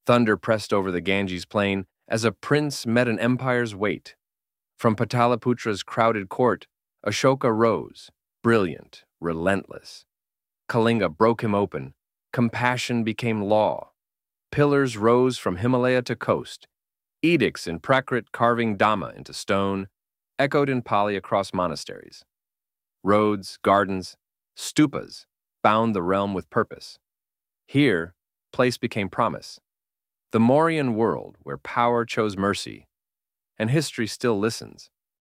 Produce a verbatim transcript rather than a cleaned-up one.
Thunder pressed over the Ganges plain as a prince met an empire's weight. From Pataliputra's crowded court, Ashoka rose, brilliant, relentless. Kalinga broke him open. Compassion became law. Pillars rose from Himalaya to coast. Edicts in Prakrit carving Dhamma into stone echoed in Pali across monasteries. Roads, gardens, stupas bound the realm with purpose. Here, place became promise. The Mauryan world where power chose mercy, and history still listens.